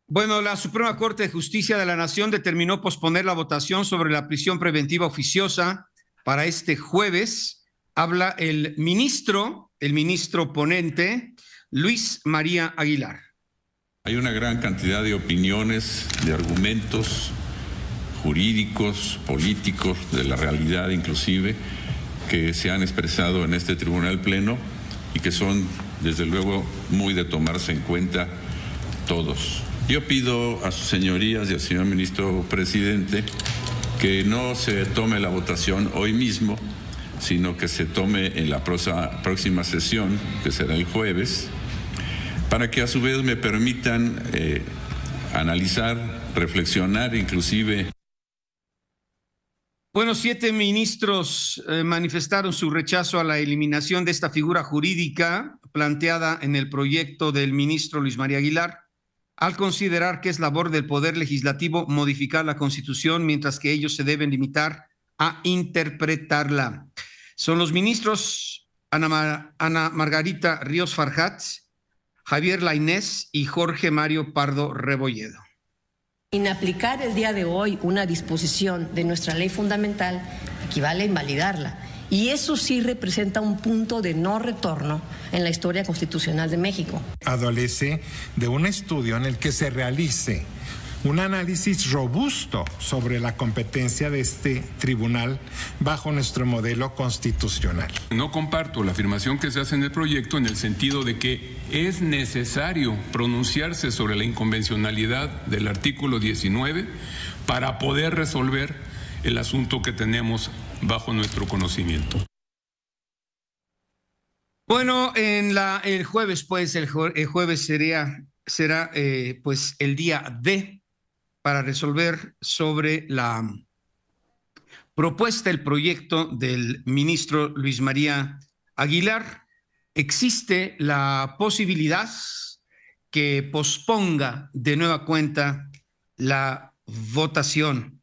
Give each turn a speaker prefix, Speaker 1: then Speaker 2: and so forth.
Speaker 1: Bueno, la Suprema Corte de Justicia de la Nación determinó posponer la votación sobre la prisión preventiva oficiosa para este jueves. Habla el ministro ponente, Luis María Aguilar.
Speaker 2: Hay una gran cantidad de opiniones, de argumentos jurídicos, políticos, de la realidad inclusive, que se han expresado en este Tribunal Pleno y que son, desde luego, muy de tomarse en cuenta todos. Yo pido a sus señorías y al señor ministro presidente que no se tome la votación hoy mismo, sino que se tome en la próxima sesión, que será el jueves, para que a su vez me permitan analizar, reflexionar, inclusive.
Speaker 1: Bueno, 7 ministros manifestaron su rechazo a la eliminación de esta figura jurídica planteada en el proyecto del ministro Luis María Aguilar, al considerar que es labor del Poder Legislativo modificar la Constitución, mientras que ellos se deben limitar a interpretarla. Son los ministros Ana Margarita Ríos Farjat, Javier Lainez y Jorge Mario Pardo Rebolledo.
Speaker 3: Inaplicar el día de hoy una disposición de nuestra ley fundamental equivale a invalidarla. Y eso sí representa un punto de no retorno en la historia constitucional de México.
Speaker 4: Adolece de un estudio en el que se realice un análisis robusto sobre la competencia de este tribunal bajo nuestro modelo constitucional.
Speaker 5: No comparto la afirmación que se hace en el proyecto en el sentido de que es necesario pronunciarse sobre la inconvencionalidad del artículo 19 para poder resolver el asunto que tenemos bajo nuestro conocimiento.
Speaker 1: Bueno, el jueves, pues, el jueves será pues el día D para resolver sobre la propuesta, el proyecto del ministro Luis María Aguilar. Existe la posibilidad que posponga de nueva cuenta la votación.